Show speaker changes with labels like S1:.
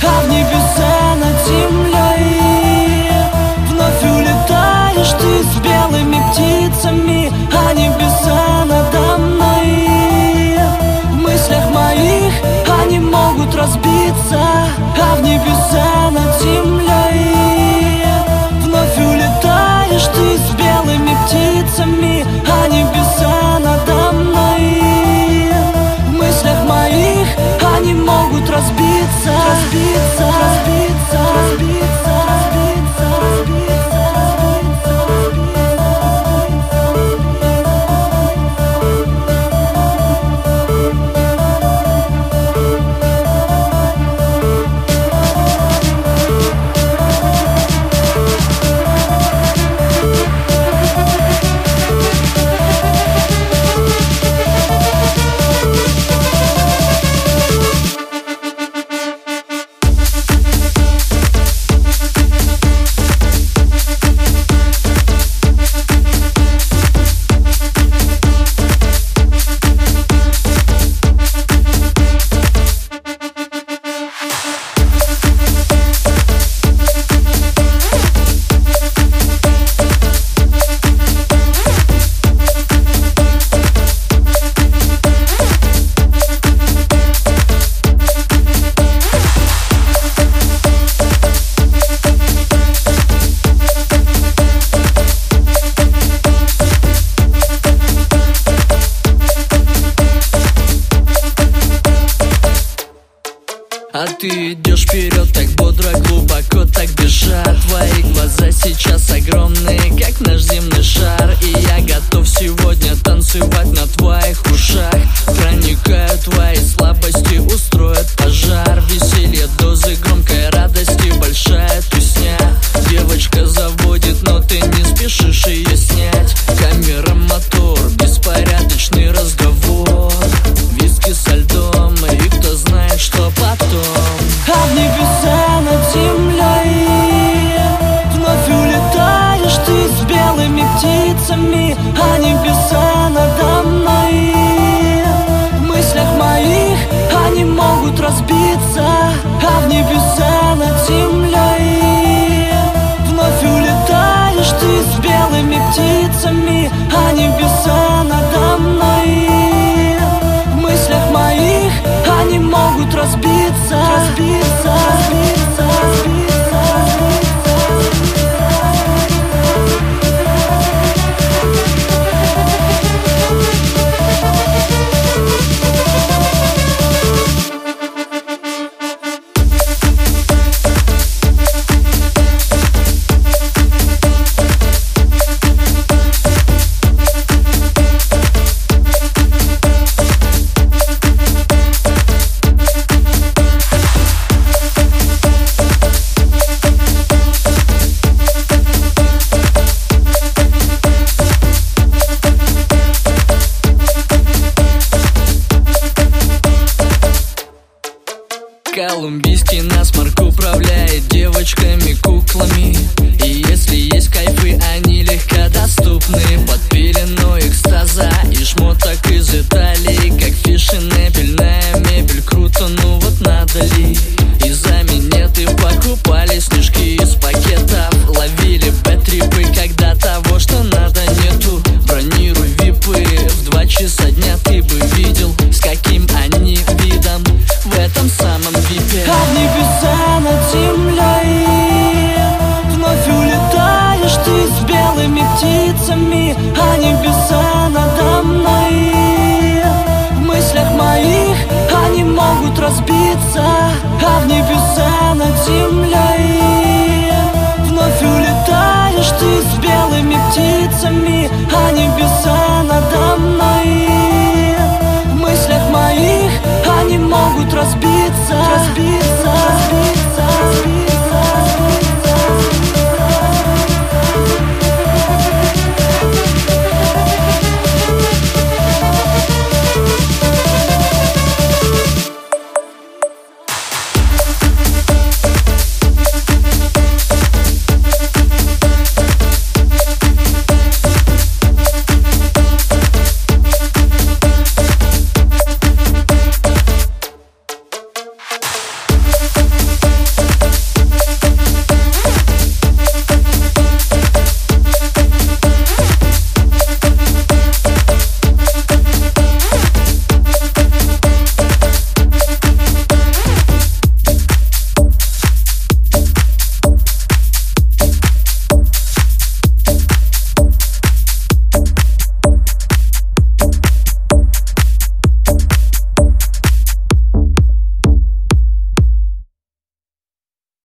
S1: а в небеса над землей вновь улетаешь ты с белыми птицами, а небеса надо мной. В мыслях моих они могут разбиться, а в небеса над землей вновь улетаешь ты с белыми птицами, а небеса надо мной. В мыслях моих они могут разбиться, разбиться, разбиться, разбиться, разбиться, разбиться,
S2: А ты идешь вперед так бодро, глубоко так бежат. Твои глаза сейчас огромные, как наш земной шар. И я готов сегодня танцевать на твоих ушах. Проникаю твои слабости, устроят пожар. Веселье, дозы громкой радости, большая тусня. Девочка заводит, но ты не спешишь ее снять. Камера, мотор, беспорядочный разговор. Виски со льдом, и кто знает, что потом.
S1: А в небеса над землей вновь улетаешь ты с белыми птицами, а небеса надо мной. В мыслях моих они могут разбиться, а в небеса над землей вновь улетаешь ты с белыми птицами, а небеса надо мной. В мыслях моих они могут разбиться, разбиться, разбиться, разбиться,
S2: Колумбийский насморк управляет девочками-куклами. И если есть кайфы, они легкодоступны. Под пеленой экстаза и шмоток из Италии, как фешенебельная мебель. Круто, ну вот надо ли? Из-за минеты покупали снежки из пакетов. Ловили бэт-трипы, когда того, что надо, нету. Бронируй випы, в 2 часа дня ты бы видел, с каким они видом в этом самом випе.
S1: а в небеса над землей вновь улетаешь ты с белыми птицами, а небеса надо мной. В мыслях моих они могут разбиться, а в небеса над землей вновь улетаешь ты с белыми птицами, а небеса надо мной. В мыслях моих они могут разбиться, разбиться.